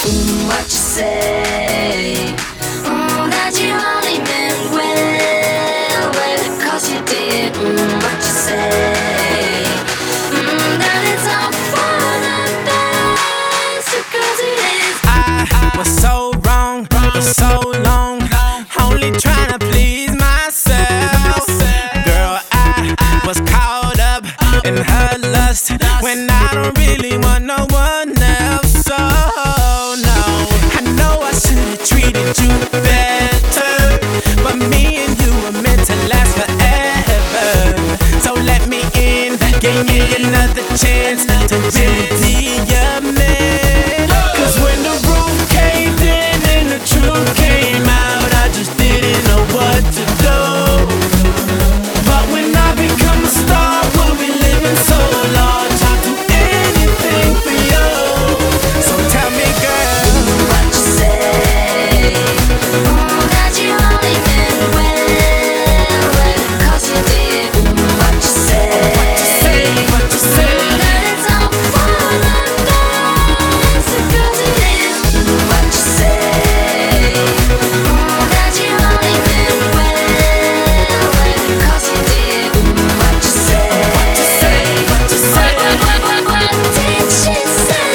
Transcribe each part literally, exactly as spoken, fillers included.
mm, what you say. Mm, that you only meant well, well, cause you did, mm, what you say. Mm, that it's all for the best, because it is. I was so wrong for so long, only trying to please myself. Girl, I was caught up in her lust when I don't really want no one else. So no, I know I should've treated you better, but me and you were meant to last forever. So let me in, give me another chance to really be your man. Cause when the roof caved in and the truth came out, I just didn't know what to do. But when I become a star, we'll be living so large, I'll do anything for you. So tell me, girl, What you say. Mm, that you only meant well, well, cause you did, mm, what you say. what you say? That it's all for the best, because it is, mm, what you say. Mm, that you only meant well, well, cause you did, mm, what you say. What you say? What, what, what, what did she say?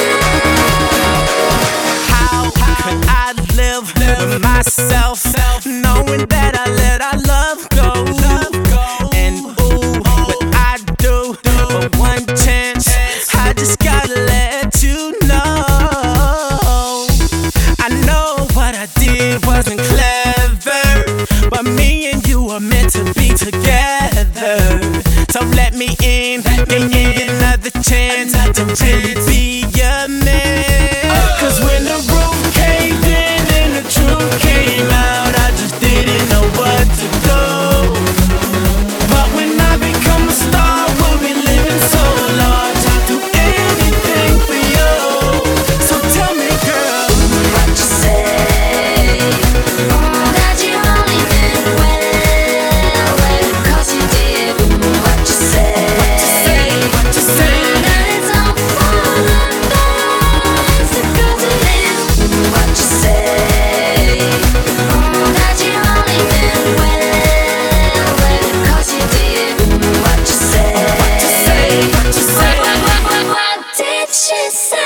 How could I live with myself, knowing that I let our love go? And ooh, what I do for one chance, I just gotta let you know. I know what I did wasn't clever, but me and you are meant to be together. So let me in, give me another chance to really be your man. Cause when the roof caved in and the truth came out, I just didn't know what to do. But when I become a star, we'll be living so large, I'll do anything for you. So tell me, girl, What you say. Mm, that you only meant well, well, cause you did, mm, what you say. what you say? That it's all for the best, because it is, mm, what you say. Mm, that you only meant well, well, cause you did, mm, what you say. What you say? What, what, what, what did she say?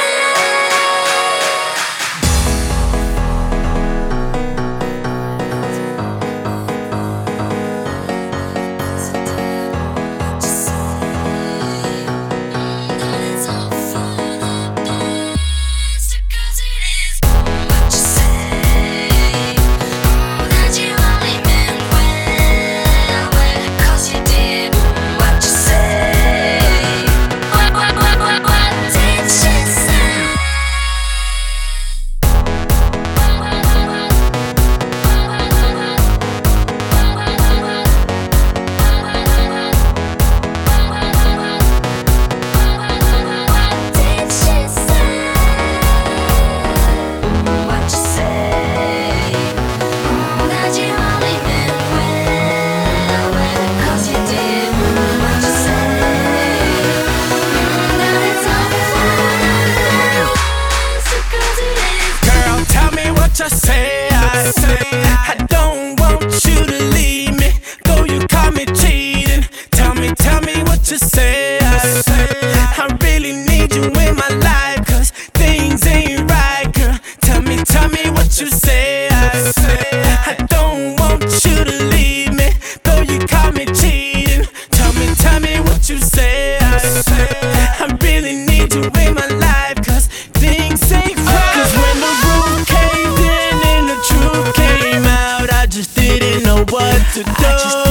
Girl, tell me what you say. I say I don't want you to leave me, though you caught me cheating. Tell me, tell me what you say. I say I really need you in my life, cause things ain't right, girl. Tell me, tell me what you say. I say I don't want you to leave me, though you caught me cheating. Tell me, tell me what you say. I say I really need you in my life, cause things ain't right. Cause when the roof caved in and the truth came out, I just didn't know what to do.